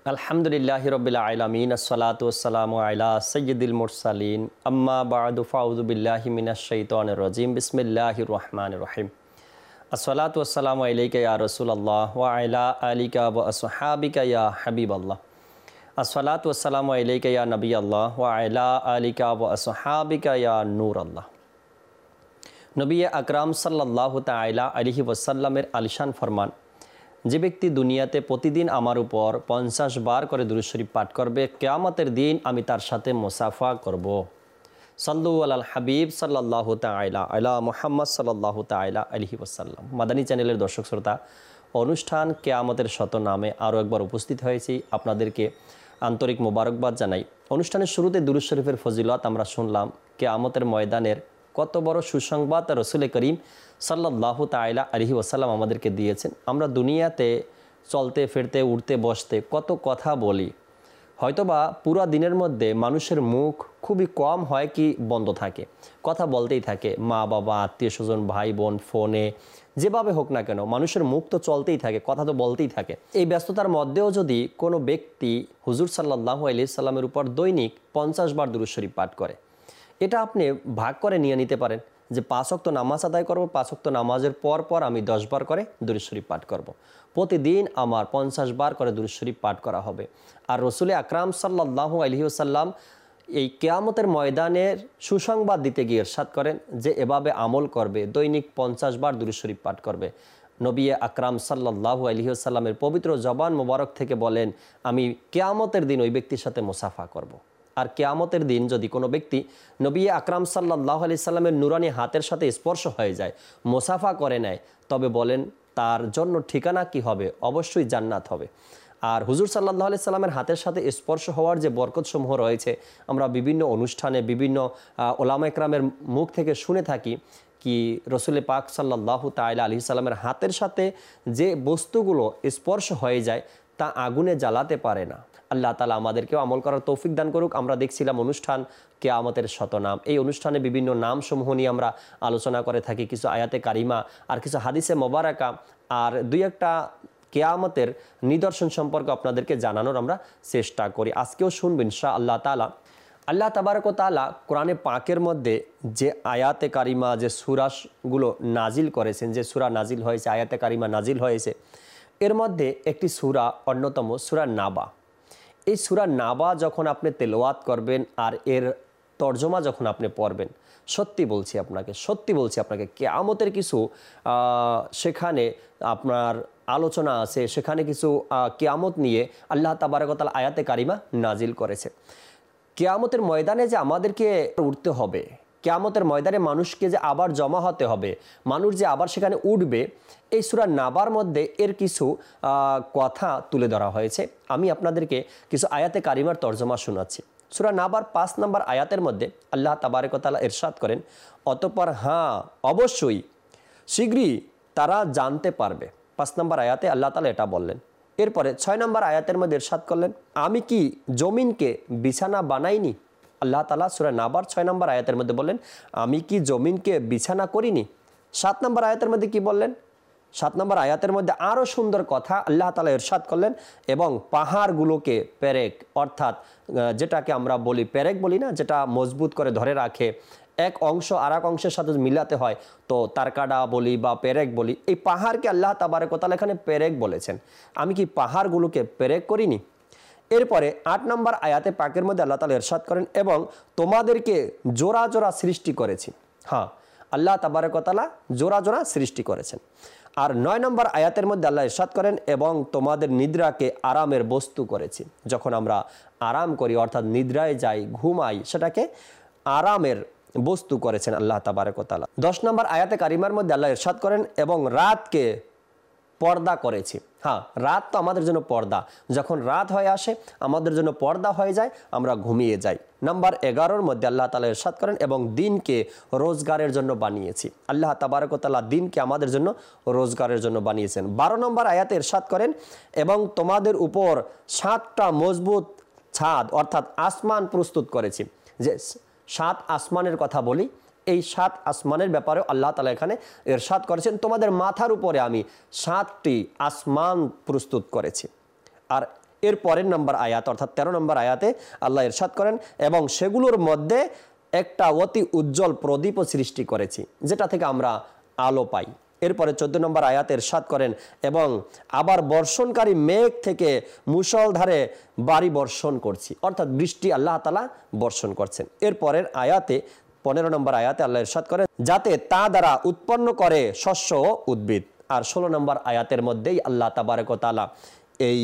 আলহামদুলিল্লাহি রাব্বিল আলামিন আসসালাতু ওয়াসসালামু আলা সাইয়্যিদিল মুরসালিন আম্মা বা'দু ফাউযু বিল্লাহি মিনাশ শাইতানির রাজিম বিসমিল্লাহির রহমানির রহিম আসসালাতু ওয়াসসালামু আলাইকা ইয়া রাসূলুল্লাহ ওয়া আলা আলিকা ওয়া আসহাবিকা ইয়া হাবিবাল্লাহ আসসালাতু ওয়াসসালামু আলাইকা ইয়া নবিয়াল্লাহ ওয়া আলা আলিকা ওয়া আসহাবিকা ইয়া নূরাল্লাহ। নবী আকরাম সাল্লাল্লাহু তাআলা আলাইহি ওয়াসাল্লামের আলিশান ফরমান, যে ব্যক্তি দুনিয়াতে প্রতিদিন আমার উপর 50 বার করে দুরূদ শরীফ পাঠ করবে, কিয়ামতের দিন আমি তার সাথে মুসাফা করব। সাল্লু আলাল হাবিব সাল্লাল্লাহু তাআলা আলা মুহাম্মদ সাল্লাল্লাহু তাআলা আলাইহি ওয়াসাল্লাম। মাদানী চ্যানেলের দর্শক শ্রোতা, অনুষ্ঠান কিয়ামতের শত নামে আরও একবার উপস্থিত হয়েছি। আপনাদেরকে আন্তরিক মোবারকবাদ জানাই। অনুষ্ঠানের শুরুতে দুরূদ শরীফের ফজিলত আমরা শুনলাম। কিয়ামতের ময়দানের কত বড় সুসংবাদ রাসূল করিম সাল্লাল্লাহু তাআলা আলাইহি ওয়াসাল্লাম আমাদেরকে দিয়েছেন। আমরা দুনিয়াতে চলতে ফিরতে উঠতে বসতে কত কথা বলি, হয়তোবা পুরো দিনের মধ্যে মানুষের মুখ খুবই কম হয় কি বন্ধ থাকে, কথা বলতেই থাকে। মা বাবা, আত্মীয় স্বজন, ভাই বোন, ফোনে, যেভাবে হোক না কেন মানুষের মুখ তো চলতেই থাকে, কথা তো বলতেই থাকে। এই ব্যস্ততার মধ্যেও যদি কোনো ব্যক্তি হুজুর সাল্লাল্লাহু আলাইহি সাল্লামের উপর দৈনিক 50 বার দুরূদ শরীফ পাঠ করে, এটা আপনি ভাগ করে নিয়ে নিতে পারেন যে 5 ওয়াক্ত নামাজ আদায় করব, 5 ওয়াক্ত নামাজের পর পর আমি 10 বার করে দুরূদ শরীফ পাঠ করব। প্রতিদিন আমার 50 বার করে দুরূদ শরীফ পাঠ করা হবে। আর রাসূল আকরাম সাল্লাল্লাহু আলাইহি ওয়াসাল্লাম এই কিয়ামতের ময়দানের সুসংবাদ দিতে গিয়ে ইরশাদ করেন যে এভাবে আমল করবে, দৈনিক 50 বার দুরূদ শরীফ পাঠ করবে। নবী আকরাম সাল্লাল্লাহু আলাইহি ওয়াসাল্লামের পবিত্র জবান মোবারক থেকে বলেন, আমি কিয়ামতের দিন ওই ব্যক্তির সাথে মুসাফা করব। আর কিয়ামতের দিন যদি কোনো ব্যক্তি নবী আকরাম সাল্লাল্লাহু আলাইহি সাল্লামের নুরানি হাতের সাথে স্পর্শ হয়ে যায়, মুসাফা করে নেয়, তবে বলেন তার জন্য ঠিকানা কি হবে? অবশ্যই জান্নাত হবে। আর হুজুর সাল্লাল্লাহু আলাইহি সাল্লামের হাতের সাথে স্পর্শ হওয়ার যে বরকতসমূহ রয়েছে, আমরা বিভিন্ন অনুষ্ঠানে বিভিন্ন ওলামা একরামের মুখ থেকে শুনে থাকি কি রসুল পাক সাল্লাল্লাহু তাআলা আলাইহি সাল্লামের হাতের সাথে যে বস্তুগুলো স্পর্শ হয়ে যায় তা আগুনে জ্বালাতে পারে না। আল্লাহ তাআলা আমাদেরকেও আমল করার তৌফিক দান করুক। আমরা দেখছিলাম অনুষ্ঠান কিয়ামতের শতনাম। এই অনুষ্ঠানে বিভিন্ন নামসমূহ নিয়ে আমরা আলোচনা করে থাকি, কিছু আয়াতে কারিমা আর কিছু হাদিসে মোবারকা আর দুই একটা কিয়ামতের নিদর্শন সম্পর্কে আপনাদেরকে জানানোর আমরা চেষ্টা করি। আজকেও শুনবেন ইনশাআল্লাহ তাআলা। আল্লাহ তাবারক ওয়া তাআলা কোরআনে পাকের মধ্যে যে আয়াতে কারিমা, যে সূরাগুলো নাজিল করেছেন, যে সূরা নাজিল হয়েছে, আয়াতে কারিমা নাজিল হয়েছে, এর মধ্যে একটি সূরা অন্যতম সূরা নাবা। এই সূরা নাবা যখন আপনি তেলাওয়াত করবেন আর এর তর্জমা যখন আপনি পড়বেন, সত্যি বলছি আপনাকে কিয়ামতের কিছু সেখানে আপনার আলোচনা আছে, সেখানে কিছু কিয়ামত নিয়ে আল্লাহ তাবারক ওয়া তাআলা আয়াতে কারিমা নাজিল করেছে। কিয়ামতের ময়দানে যে আমাদেরকে উঠতে হবে, কিয়ামতের ময়দানে মানুষকে যে আবার জমা হতে হবে, মানুষ যে আবার সেখানে উঠবে, এই সূরা নাবার মধ্যে এর কিছু কথা তুলে ধরা হয়েছে। আমি আপনাদেরকে কিছু আয়াতে কারিমার তর্জমা শোনাচ্ছি। সূরা নাবার 5 নম্বর আয়াতের মধ্যে আল্লাহ তাবারক ওয়া তাআলা ইরশাদ করেন, অতঃপর হ্যাঁ অবশ্যই শীঘ্রই তারা জানতে পারবে। 5 নম্বর আয়াতে আল্লাহ তাআলা এটা বললেন। এরপরে 6 নম্বর আয়াতের মধ্যে ইরশাদ করলেন, আমি কি জমিনকে বিছানা বানাইনি? আল্লাহ তাআলা সূরা নাবার 6 নম্বর আয়াতের মধ্যে বললেন, আমি কি জমিনকে বিছানা করিনি? 7 নম্বর আয়াতের মধ্যে কি বললেন? 7 নম্বর আয়াতের মধ্যে আরও সুন্দর কথা আল্লাহ তাআলা ইরশাদ করলেন, এবং পাহাড়গুলোকে পেরেক, অর্থাৎ যেটাকে আমরা বলি পেরেক বলি না, যেটা মজবুত করে ধরে রাখে, এক অংশ আর এক অংশের সাথে মিলাতে হয়, তো তারকাডা বলি বা পেরেক বলি, এই পাহাড়কে আল্লাহ তাবারক ওয়া তাআলা এখানে পেরেক বলেছেন। আমি কি পাহাড়গুলোকে পেরেক করিনি? এরপরে 8 নম্বর আয়াতে পাকের মধ্যে আল্লাহ তাআলা ইরশাদ করেন, এবং তোমাদেরকে জোড়া জোড়া সৃষ্টি করেছি। হ্যাঁ, আল্লাহ তাবারক ওয়া তাআলা জোড়া জোড়া সৃষ্টি করেছেন। আর 9 নম্বর আয়াতের মধ্যে আল্লাহ ইরশাদ করেন, এবং তোমাদের নিদ্রাকে আরামের বস্তু করেছি। যখন আমরা আরাম করি, অর্থাৎ নিদ্রায় যাই, ঘুমাই, সেটাকে আরামের বস্তু করেছেন আল্লাহ তাবারক ওয়া তাআলা। 10 নম্বর আয়াতে কারিমার মধ্যে আল্লাহ ইরশাদ করেন, এবং রাতকে পর্দা করেছি। হ্যাঁ, রাত তো আমাদের জন্য পর্দা। যখন রাত হয়ে আসে আমাদের জন্য পর্দা হয়ে যায়, আমরা ঘুমিয়ে যাই। নাম্বার 11-র মধ্যে আল্লাহ তাআলা ইরশাদ করেন, এবং দিনকে রোজগারের জন্য বানিয়েছি। আল্লাহ তাবারক ওয়া তাআলা দিনকে আমাদের জন্য রোজগারের জন্য বানিয়েছেন। 12 নম্বর আয়াতে ইরশাদ করেন, এবং তোমাদের উপর 7টা মজবুত ছাদ অর্থাৎ আসমান প্রস্তুত করেছি। যে 7 আসমানের কথা বলি, এই 7 আসমানের ব্যাপারে আল্লাহ তাআলা এখানে ইরশাদ করেছেন, তোমাদের মাথার উপরে আমি 7টি আসমান প্রস্তুত করেছি। আর এর পরের নম্বর আয়াত অর্থাৎ 13 নম্বর আয়াতে আল্লাহ ইরশাদ করেন, এবং সেগুলোর মধ্যে একটা অতি উজ্জ্বল প্রদীপও সৃষ্টি করেছি, যেটা থেকে আমরা আলো পাই। এরপরে 14 নম্বর আয়াতে ইরশাদ করেন, এবং আবার বর্ষণকারী মেঘ থেকে মুষলধারে বাড়ি বর্ষণ করছি, অর্থাৎ বৃষ্টি আল্লাহ তাআলা বর্ষণ করছেন। এরপরের আয়াতে 15 নম্বর আয়াতে আল্লাহ ইরশাদ করেন, যাতে তা দ্বারা উৎপন্ন করে শস্য ও উদ্ভিদ। আর 16 নম্বর আয়াতের মধ্যেই আল্লাহ তাবারক ওয়া তাআলা এই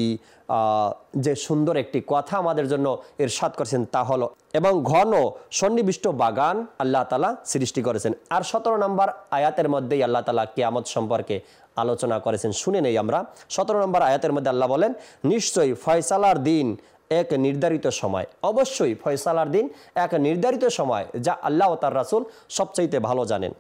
যে সুন্দর একটি কথা আমাদের জন্য ইরশাদ করেছেন তা হলো, এবং ঘন সন্নিবিষ্ট বাগান আল্লাহ তাআলা সৃষ্টি করেছেন। আর 17 নম্বর আয়াতের মধ্যেই আল্লাহ তাআলা কিয়ামত সম্পর্কে আলোচনা করেছেন। শুনে নেই আমরা। 17 নম্বর আয়াতের মধ্যে আল্লাহ বলেন, নিশ্চয়ই ফয়সালার দিন এক নির্ধারিত সময়, অবশ্যই ফয়সালার দিন এক নির্ধারিত সময়, যা আল্লাহ ও তার রাসূল সবচাইতে ভালো জানেন।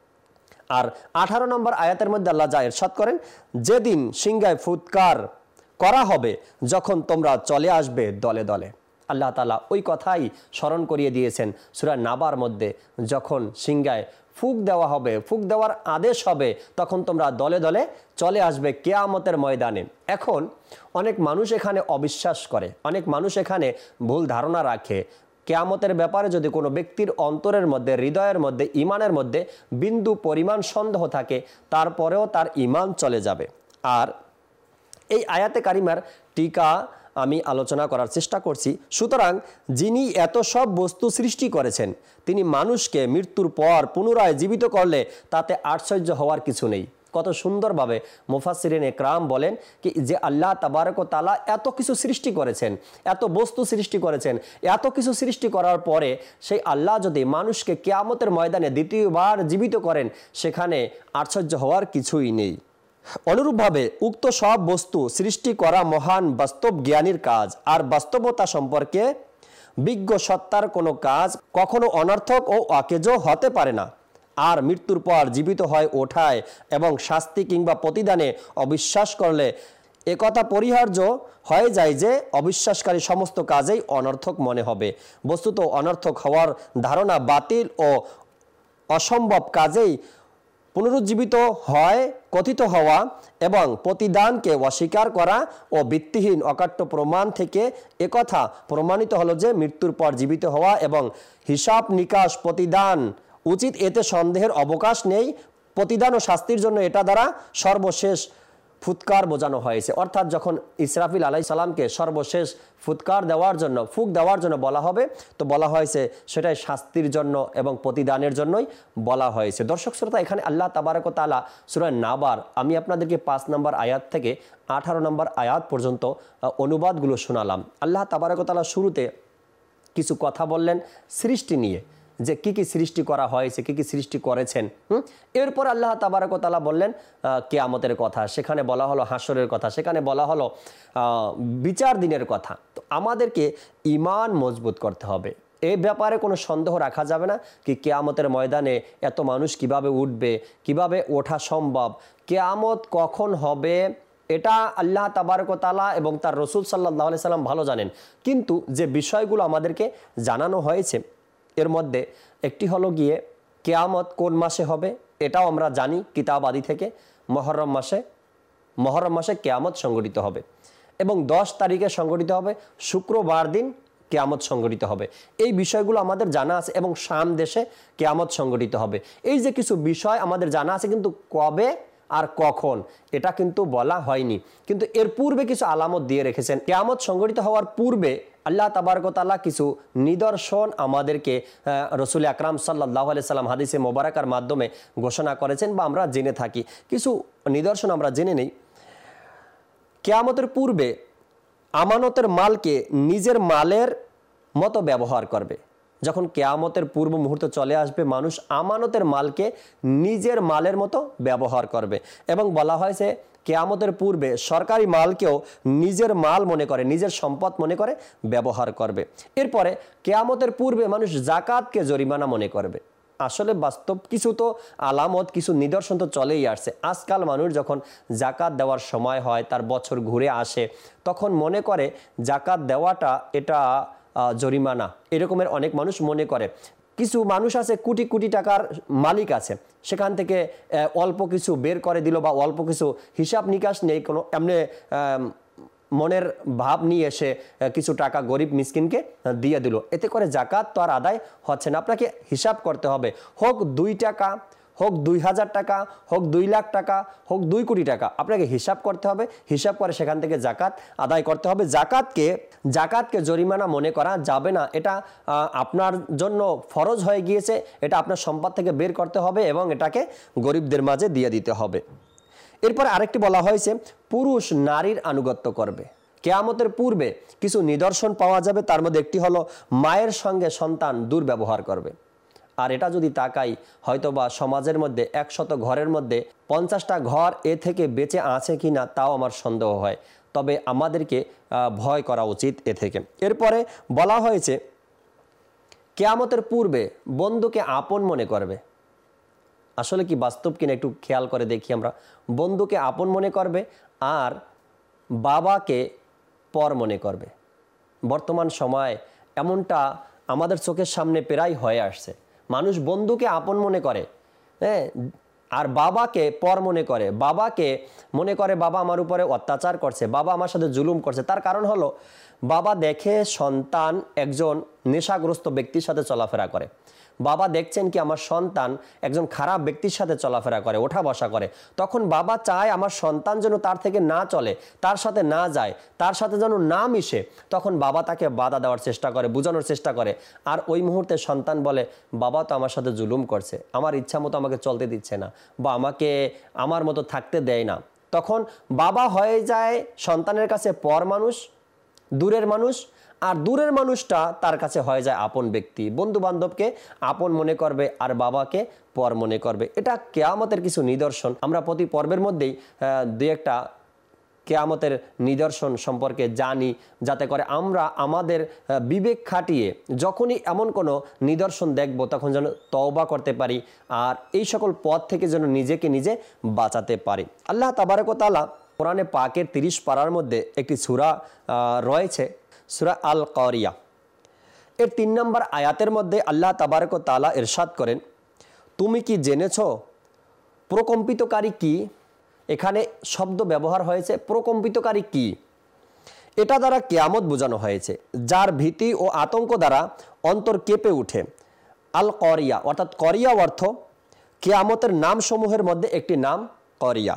আর 18 নম্বর আয়াতের মধ্যে আল্লাহ যা ইরশাদ করেন, যেদিন সিংহায় ফুৎকার করা হবে, যখন তোমরা চলে আসবে দলে দলে। আল্লাহ তাআলা ওই কথাই স্মরণ করিয়ে দিয়েছেন সূরা নাবার মধ্যে, যখন সিংহায় ফুঁক দেওয়া হবে, ফুঁক দেওয়ার আদেশ হবে, তখন তোমরা দলে দলে চলে আসবে কিয়ামতের ময়দানে। এখন অনেক মানুষ এখানে অবিশ্বাস করে, অনেক মানুষ এখানে ভুল ধারণা রাখে। কিয়ামতের ব্যাপারে যদি কোনো ব্যক্তির অন্তরের মধ্যে, হৃদয়ের মধ্যে, ঈমানের মধ্যে বিন্দু পরিমাণ সন্দেহ থাকে, তারপরেও তার ঈমান চলে যাবে। আর এই আয়াতে কারিমার টিকা আমি আলোচনা করার চেষ্টা করছি। সুতরাং যিনি এত সব বস্তু সৃষ্টি করেছেন, তিনি মানুষকে মৃত্যুর পর পুনরায় জীবিত করলে তাতে আশ্চর্য হওয়ার কিছু নেই। কত সুন্দরভাবে মুফাসসিরিন ইকরাম বলেন কি যে আল্লাহ তাবারক ওয়া তাআলা এত কিছু সৃষ্টি করেছেন, এত বস্তু সৃষ্টি করেছেন, এত কিছু সৃষ্টি করার পরে সেই আল্লাহ যদি মানুষকে কিয়ামতের ময়দানে দ্বিতীয়বার জীবিত করেন, সেখানে আশ্চর্য হওয়ার কিছুই নেই। অনুরূপভাবে উক্ত সব বস্তু সৃষ্টি করা মহান বাস্তব জ্ঞানীর কাজ, আর বাস্তবতা সম্পর্কে বিজ্ঞ সত্তার কোনো কাজ কখনো অনর্থক ও অকেজ হতে পারে না। আর মৃত্যুর পর জীবিত হয় ওঠায় এবং শাস্তি কিংবা প্রতিদানে অবিশ্বাস করলে একথা পরিহার্য হয়ে যায় যে অবিশ্বাসকারী সমস্ত কাজেই অনর্থক মনে হবে। বস্তুত অনর্থক হওয়ার ধারণা বাতিল ও অসম্ভব কাজেই পুনরুজ্জীবিত হয় কথিত হওয়া এবং প্রতিদানকে অস্বীকার করা ও ভিত্তিহীন অকাট্য প্রমাণ থেকে একথা প্রমাণিত হলো যে মৃত্যুর পর জীবিত হওয়া এবং হিসাব নিকাশ প্রতিদান উচিত, এতে সন্দেহের অবকাশ নেই। প্রতিদান ও শাস্তির জন্য এটা দ্বারা সর্বশেষ ফুৎকার বোঝানো হয়েছে, অর্থাৎ যখন ইসরাফিল আলাইহিস সালামকে সর্বশেষ ফুৎকার দেওয়ার জন্য, ফুঁক দেওয়ার জন্য বলা হবে, তো বলা হয়েছে সেটাই শাস্তির জন্য এবং প্রতিদানের জন্যই বলা হয়েছে। দর্শক শ্রোতা, এখানে আল্লাহ তাবারক ওয়া তাআলা সূরা নাবার আমি আপনাদেরকে 5 নম্বর আয়াত থেকে 18 নম্বর আয়াত পর্যন্ত অনুবাদগুলো শোনালাম। আল্লাহ তাবারক ওয়া তাআলা শুরুতে কিছু কথা বললেন সৃষ্টি নিয়ে, যে কি কি সৃষ্টি করা হয়েছে, কি কি সৃষ্টি করেছেন। এরপর আল্লাহ তাবারক ওয়া তাআলা বললেন কিয়ামতের কথা, সেখানে বলা হলো হাসরের কথা, সেখানে বলা হলো বিচার দিনের কথা। তো আমাদেরকে ঈমান মজবুত করতে হবে, এই ব্যাপারে কোনো সন্দেহ রাখা যাবে না কি কিয়ামতের ময়দানে এত মানুষ কিভাবে উঠবে, কিভাবে ওঠা সম্ভব, কিয়ামত কখন হবে, এটা আল্লাহ তাবারক ওয়া তাআলা এবং তার রাসূল সাল্লাল্লাহু আলাইহি সাল্লাম ভালো জানেন। কিন্তু যে বিষয়গুলো আমাদেরকে জানানো হয়েছে এর মধ্যে একটি হলো গিয়ে কিয়ামত কোন মাসে হবে, এটাও আমরা জানি কিতাব আদি থেকে। মুহররম মাসে কিয়ামত সংঘটিত হবে এবং 10 তারিখে সংঘটিত হবে, শুক্রবার দিন কিয়ামত সংঘটিত হবে। এই বিষয়গুলো আমাদের জানা আছে এবং শাম দেশে কিয়ামত সংঘটিত হবে। এই যে কিছু বিষয় আমাদের জানা আছে, কিন্তু কবে আর কখন এটা কিন্তু বলা হয়নি। কিন্তু এর পূর্বে কিছু আলামত দিয়ে রেখেছেন। কিয়ামত সংঘটিত হওয়ার পূর্বে আল্লাহ তাবারক ওয়া তাআলা কিছু নিদর্শন আমাদেরকে রাসূল আকরাম সাল্লাল্লাহু আলাইহি সাল্লাম হাদিসে মোবারকার মাধ্যমে ঘোষণা করেছেন বা আমরা জেনে থাকি। কিছু নিদর্শন আমরা জেনে নেই। কিয়ামতের পূর্বে আমানতের মালকে নিজের মালের মতো ব্যবহার করবে। যখন কিয়ামতের পূর্ব মুহূর্ত চলে আসবে, মানুষ আমানতের মালকে নিজের মালের মতো ব্যবহার করবে। এবং বলা হয়েছে কিয়ামতের পূর্বে সরকারি মালকেও নিজের মাল মনে করে, নিজের সম্পদ মনে করে ব্যবহার করবে। এরপরে কিয়ামতের পূর্বে মানুষ যাকাতকে জরিমানা মনে করবে। আসলে বাস্তব কিছু তো আলামত, কিছু নিদর্শন তো চলেই আসছে। আজকাল মানুষ যখন যাকাত দেওয়ার সময় হয়, তার বছর ঘুরে আসে, তখন মনে করে যাকাত দেওয়াটা এটা জরিমানা, এরকমের অনেক মানুষ মনে করে। কিছু মানুষ আছে কোটি কোটি টাকার মালিক আছে, সেখান থেকে অল্প কিছু বের করে দিল বা অল্প কিছু হিসাব নিকাশ নেই, কোনো এমনি মনের ভাব নিয়ে এসে কিছু টাকা গরিব মিসকিনকে দিয়ে দিল, এতে করে জাকাত তো আর আদায় হচ্ছে না। আপনাকে হিসাব করতে হবে, হোক 2 টাকা, হোক 2000 টাকা, হোক 2 লাখ টাকা, হোক 2 কোটি টাকা, আপনাকে হিসাব করতে হবে। হিসাব করে সেখান থেকে জাকাত আদায় করতে হবে। জাকাতকে জরিমানা মনে করা যাবে না। এটা আপনার জন্য ফরজ হয়ে গিয়েছে, এটা আপনার সম্পদ থেকে বের করতে হবে এবং এটাকে গরিবদের মাঝে দিয়ে দিতে হবে। এরপর আরেকটি বলা হয়েছে, পুরুষ নারীর আনুগত্য করবে। কিয়ামতের পূর্বে কিছু নিদর্শন পাওয়া যাবে, তার মধ্যে একটি হলো মায়ের সঙ্গে সন্তান দুর্ব্যবহার করবে। আর এটা যদি তাকাই, হয়তোবা সমাজের মধ্যে 100 ঘরের মধ্যে 50টা ঘর এ থেকে বেঁচে আছে কিনা তাও আমার সন্দেহ হয়। তবে আমাদেরকে ভয় করা উচিত এ থেকে। এরপরে বলা হয়েছে, কিয়ামতের পূর্বে বন্ধুকে আপন মনে করবে। আসলে কি বাস্তব কিনা একটু খেয়াল করে দেখি আমরা। বন্ধুকে আপন মনে করবে আর বাবাকে পর মনে করবে। বর্তমান সময় এমনটা আমাদের চোখের সামনে প্রায় হয়ে আসছে। মানুষ বন্ধুকে আপন মনে করে, হ্যাঁ, আর বাবাকে পর মনে করে। বাবাকে মনে করে বাবা আমার উপরে অত্যাচার করছে, বাবা আমার সাথে জুলুম করছে। তার কারণ হলো বাবা দেখে সন্তান একজন নেশাগ্রস্ত ব্যক্তির সাথে চলাফেরা করে। বাবা দেখছেন কি আমার সন্তান একজন খারাপ ব্যক্তির সাথে চলাফেরা করে, ওঠা বসা করে। তখন বাবা চায় আমার সন্তান যেন তার থেকে না চলে, তার সাথে না যায়, তার সাথে যেন না মিশে। তখন বাবা তাকে বাধা দেওয়ার চেষ্টা করে, বোঝানোর চেষ্টা করে। আর ওই মুহূর্তে সন্তান বলে, বাবা তো আমার সাথে জুলুম করছে, আমার ইচ্ছা মতো আমাকে চলতে দিচ্ছে না, বা আমাকে আমার মতো থাকতে দেয় না। তখন বাবা হয়ে যায় সন্তানের কাছে পর মানুষ, দূরের মানুষ। আর দূরের মানুষটা তার কাছে হয়ে যায় আপন ব্যক্তি। বন্ধু বান্ধবকে আপন মনে করবে আর বাবাকে পর মনে করবে। এটা কিয়ামতের কিছু নিদর্শন। আমরা প্রতি পর্বের মধ্যেই 2-1টা কিয়ামতের নিদর্শন সম্পর্কে জানি, যাতে করে আমরা আমাদের বিবেক খাটিয়ে যখনই এমন কোনো নিদর্শন দেখব তখন যেন তওবা করতে পারি আর এই সকল পথ থেকে যেন নিজেকে নিজে বাঁচাতে পারি। আল্লাহ তাবারক ওয়া তাআলা কোরআনে পাকের 30 পারার মধ্যে একটি সূরা রয়েছে, সূরা আল কারিয়া। এর 3 নম্বর আয়াতের মধ্যে আল্লাহ তাবারক ওয়া তাআলা ইরশাদ করেন, তুমি কি জেনেছো প্রকম্পিতকারী কি? এখানে শব্দ ব্যবহার হয়েছে প্রকম্পিতকারী কি। এটা দ্বারা কিয়ামত বোঝানো হয়েছে, যার ভীতি ও আতঙ্ক দ্বারা অন্তর কেঁপে উঠে। আল কারিয়া অর্থাৎ কারিয়া অর্থ কিয়ামতের নামসমূহের মধ্যে একটি নাম কারিয়া।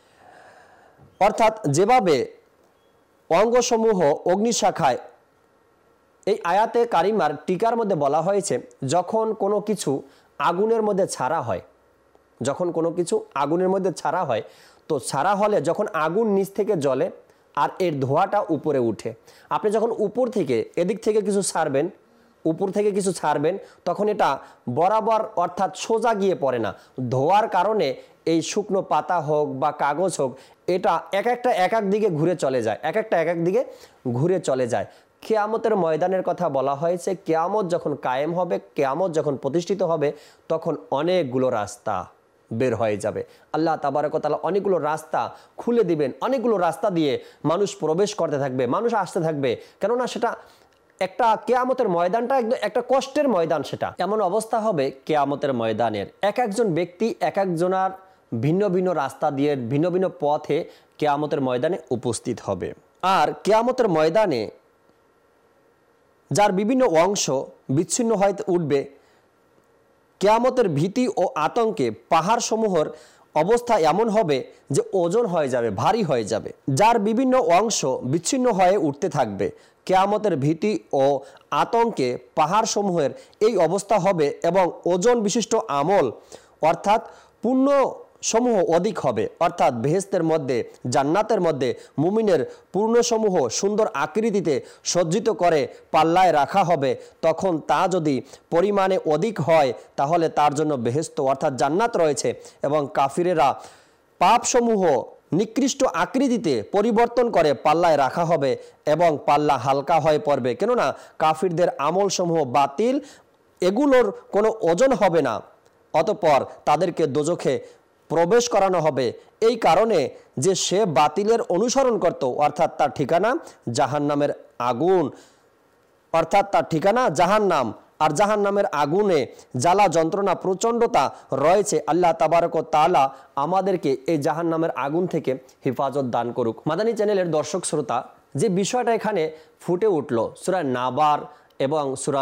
অর্থাৎ যেভাবে অঙ্গসমূহ অগ্নিশাখায়, এই আয়াতে কারিমার টিকার মধ্যে বলা হয়েছে, যখন কোনো কিছু আগুনের মধ্যে ছাড়া হয়, যখন কোনো কিছু আগুনের মধ্যে ছাড়া হয়, তো ছাড়া হলে যখন আগুন নিচ থেকে জ্বলে আর এর ধোঁয়াটা উপরে উঠে, আপনি যখন উপর থেকে এদিক থেকে কিছু ছাড়বেন, উপর থেকে কিছু ছাড়বেন, তখন এটা বরাবর অর্থাৎ সোজা গিয়ে পড়ে না। ধোয়ার কারণে এই শুকনো পাতা হোক বা কাগজ হোক, এটা এক এক দিকে ঘুরে চলে যায়, এক এক দিকে ঘুরে চলে যায়। কিয়ামতের ময়দানের কথা বলা হয়েছে, কিয়ামত যখন কায়েম হবে, কিয়ামত যখন প্রতিষ্ঠিত হবে, তখন অনেকগুলো রাস্তা বের হয়ে যাবে। আল্লাহ তাবারক ওয়া তাআলা অনেকগুলো রাস্তা খুলে দিবেন, অনেকগুলো রাস্তা দিয়ে মানুষ প্রবেশ করতে থাকবে, মানুষ আসতে থাকবে। কেননা সেটা একটা কিয়ামতের ময়দানটা একটা কষ্টের ময়দান। সেটা এমন অবস্থা হবে কিয়ামতের ময়দানের, এক একজন ব্যক্তি এক একজনার ভিন্ন ভিন্ন রাস্তা দিয়ে ভিন্ন ভিন্ন পথে কিয়ামতের ময়দানে উপস্থিত হবে। আর কিয়ামতের ময়দানে যার বিভিন্ন অংশ বিচ্ছিন্ন হয়ে উঠবে, কিয়ামতের ভীতি ও আতঙ্কে পাহাড় সমূহের অবস্থা এমন হবে যে ওজন হয়ে যাবে, ভারী হয়ে যাবে। যার বিভিন্ন অংশ বিচ্ছিন্ন হয়ে উঠতে থাকবে, কিয়ামতের ভীতি ও আতঙ্কে পাহাড় সমূহের এই অবস্থা হবে এবং ওজন বিশিষ্ট আমল অর্থাৎ পুণ্য সমূহ অধিক হবে। অর্থাৎ বেহেশতের মধ্যে, জান্নাতের মধ্যে মুমিনের পূর্ণসমূহ সুন্দর আকৃতিতে সজ্জিত করে পাল্লায় রাখা হবে। তখন তা যদি পরিমাণে অধিক হয় তাহলে তার জন্য বেহেশত অর্থাৎ জান্নাত রয়েছে, এবং কাফিরেরা পাপসমূহ নিকৃষ্ট আকৃতিতে পরিবর্তন করে পাল্লায় রাখা হবে এবং পাল্লা হালকা হয়ে পড়বে। কেননা কাফিরদের আমলসমূহ বাতিল, এগুলোর কোনো ওজন হবে না। অতঃপর তাদেরকে দোজখে প্রবেশ করানো হবে, এই কারণে যে সে বাতিলের অনুসরণ করত, অর্থাৎ তার ঠিকানা জাহান্নামের আগুন, অর্থাৎ তার ঠিকানা জাহান্নাম। আর জাহান্নামের আগুনে জ্বালা যন্ত্রণা প্রচণ্ডতা রয়েছে। আল্লাহ তাবারক ওয়া তাআলা আমাদেরকে এই জাহান্নামের আগুন থেকে হেফাজত দান করুক। মাদানী চ্যানেলের দর্শক শ্রোতা, যে বিষয়টা এখানে ফুটে উঠল সূরা নাবার এবং সূরা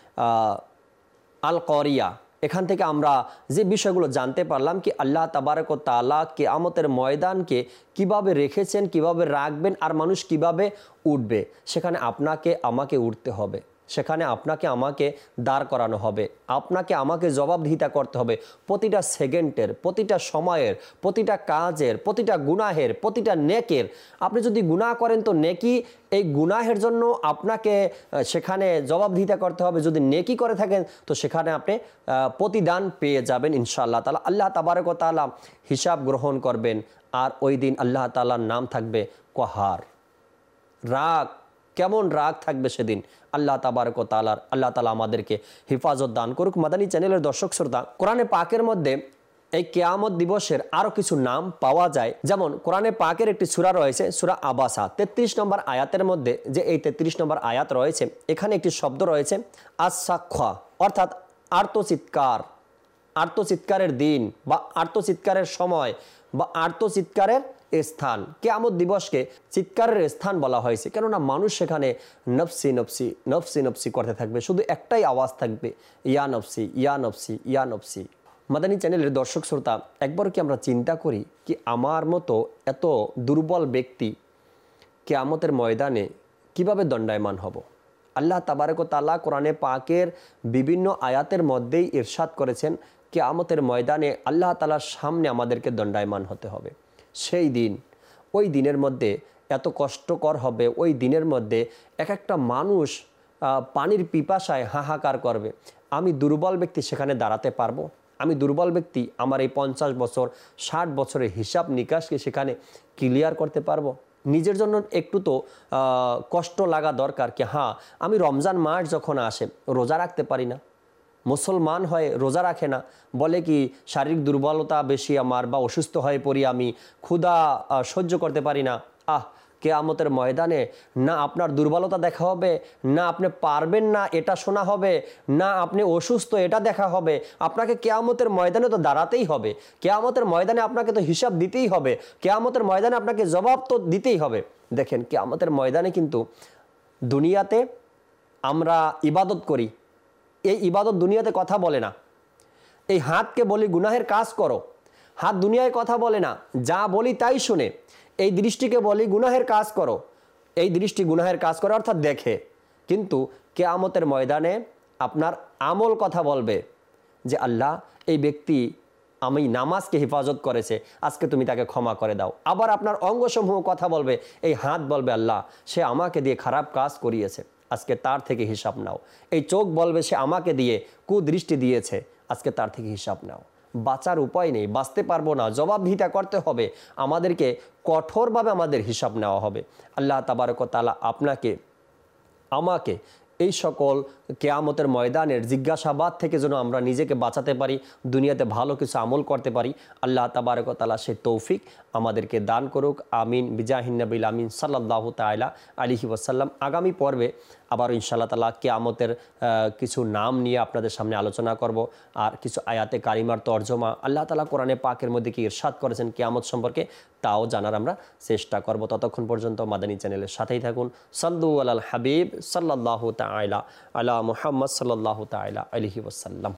আল করিয়া, এখান থেকে আমরা যে বিষয়গুলো জানতে পারলাম কি আল্লাহ তাবারক ও তাআলা কিয়ামতের ময়দানকে কিভাবে রেখেছেন, কিভাবে রাখবেন, আর মানুষ কিভাবে উঠবে। সেখানে আপনাকে আমাকে উঠতে হবে, সেখানে আপনাকে আমাকে দাঁড় করানো হবে, আপনাকে আমাকে জবাবদিহিতা করতে হবে প্রতিটা সেকেন্ডের, প্রতিটা সময়ের, প্রতিটা কাজের, প্রতিটা গুনাহের, প্রতিটা নেকের। আপনি যদি গুনাহ করেন তো নেকি, এই গুনাহের জন্য আপনাকে সেখানে জবাবদিহিতা করতে হবে। যদি নেকি করে থাকেন তো সেখানে আপনি প্রতিদান পেয়ে যাবেন ইনশাআল্লাহ তাআলা। আল্লাহ তাবারক ওয়া তাআলা হিসাব গ্রহণ করবেন, আর ওই দিন আল্লাহ তাআলার নাম থাকবে কহার। রাগ, কেমন রাগ থাকবে সেদিন আল্লাহ তাবারক ওয়া তাআলার। আল্লাহ তাআলা আমাদেরকে হেফাজত দান করুক। মাদানী চ্যানেলের দর্শক শ্রোতা, কোরআনে পাকের মধ্যে এই কিয়ামত দিবসের আরও কিছু নাম পাওয়া যায়। যেমন কোরআনে পাকের একটি সূরা রয়েছে, সূরা আবাসা 33 নম্বর আয়াতের মধ্যে, যে এই 33 নম্বর আয়াত রয়েছে, এখানে একটি শব্দ রয়েছে আস-সাখ্বা, অর্থাৎ আর্তচিৎকার, আর্তচিৎকারের দিন বা আর্তচিৎকারের সময় বা আর্তচিৎকারের স্থান। কিয়ামত দিবসকে চিৎকারের স্থান বলা হয়েছে, কেননা মানুষ সেখানে নফসি নফসি নফসি নফসি করতে থাকবে, শুধু একটাই আওয়াজ থাকবে, ইয়া নফসি ইয়া নফসি ইয়া নফসি। মাদানী চ্যানেলের দর্শক শ্রোতা, একবার কি আমরা চিন্তা করি কি আমার মতো এত দুর্বল ব্যক্তি কিয়ামতের ময়দানে কিভাবে দণ্ডায়মান হব? আল্লাহ তাবারক ওয়া তাআলা কোরআনে পাকের বিভিন্ন আয়াতের মধ্যেই ইরশাদ করেছেন কিয়ামতের ময়দানে আল্লাহ তাআলার সামনে আমাদেরকে দণ্ডায়মান হতে হবে। সেই দিন, ওই দিনের মধ্যে এত কষ্টকর হবে, ওই দিনের মধ্যে এক একটা মানুষ পানির পিপাসায় হাহাকার করবে। আমি দুর্বল ব্যক্তি সেখানে দাঁড়াতে পারবো? আমি দুর্বল ব্যক্তি আমার এই 50 বছর 60 বছরের হিসাব নিকাশকে সেখানে ক্লিয়ার করতে পারবো? নিজের জন্য একটু তো কষ্ট লাগা দরকার কি হ্যাঁ, আমি রমজান মাস যখন আসে রোজা রাখতে পারি না, মুসলমান হয়ে রোজা রাখে না, বলে কি শারীরিক দুর্বলতা বেশি আমার, বা অসুস্থ হয়ে পড়ি আমি, ক্ষুধা সহ্য করতে পারি না। কিয়ামতের ময়দানে না আপনার দুর্বলতা দেখা হবে, না আপনি পারবেন না এটা শোনা হবে, না আপনি অসুস্থ এটা দেখা হবে। আপনাকে কিয়ামতের ময়দানে তো দাঁড়াতেই হবে, কিয়ামতের ময়দানে আপনাকে তো হিসাব দিতেই হবে, কিয়ামতের ময়দানে আপনাকে জবাব তো দিতেই হবে। দেখেন, কিয়ামতের ময়দানে কিন্তু দুনিয়াতে আমরা ইবাদত করি, এই ইবাদত দুনিয়াতে কথা বলে না। এই হাতকে বলি গুনাহের কাজ করো, হাত দুনিয়ায় কথা বলে না, যা বলি তাই শুনে। এই দৃষ্টিকে বলি গুনাহের কাজ করো, এই দৃষ্টি গুনাহের কাজ করে অর্থাৎ দেখে। কিন্তু কিয়ামতের ময়দানে আপনার আমল কথা বলবে যে আল্লাহ, এই ব্যক্তি আমি নামাজকে হেফাজত করেছে, আজকে তুমি তাকে ক্ষমা করে দাও। আবার আপনার অঙ্গসমূহ কথা বলবে, এই হাত বলবে আল্লাহ, সে আমাকে দিয়ে খারাপ কাজ করিয়েছে, আজকে তার থেকে হিসাব নাও। এই চোখ বলবে সে আমাকে দিয়ে কুদৃষ্টি দিয়েছে, আজকে তার থেকে হিসাব নাও। বাঁচার উপায় নেই, বাঁচতে পারবো না, জবাবদিহিতা করতে হবে, আমাদেরকে কঠোরভাবে আমাদের হিসাব নেওয়া হবে। আল্লাহ তাবারক ওয়া তাআলা আপনাকে আমাকে এই সকল কিয়ামতের ময়দানের জিজ্ঞাসাবাদ থেকে যেন আমরা নিজেকে বাঁচাতে পারি, দুনিয়াতে ভালো কিছু আমল করতে পারি। আল্লাহ তাবারক ওয়া তাআলা সে তৌফিক আমাদেরকে দান করুক। আমিন বিজাহিন নবিল আমিন সাল্লাল্লাহু তাআলা আলাইহি ওয়াসাল্লাম। আগামী পর্বে আবার ইনশাআল্লাহ তাআলা কিয়ামতের কিছু নাম নিয়ে আপনাদের সামনে আলোচনা করব, আর কিছু আয়াতে কারিমার তর্জমা, আল্লাহ তাআলা কোরআনে পাকের মধ্যে কি ইরশাদ করেছেন কিয়ামত সম্পর্কে, তাও জানার আমরা চেষ্টা করব। ততক্ষণ পর্যন্ত মাদানী চ্যানেলের সাথেই থাকুন। সাল্লু আলাল হাবিব সাল্লাল্লাহু তাআলা আলা মুহাম্মদ সাল্লাল্লাহু তাআলা আলাইহি ওয়াসাল্লাম।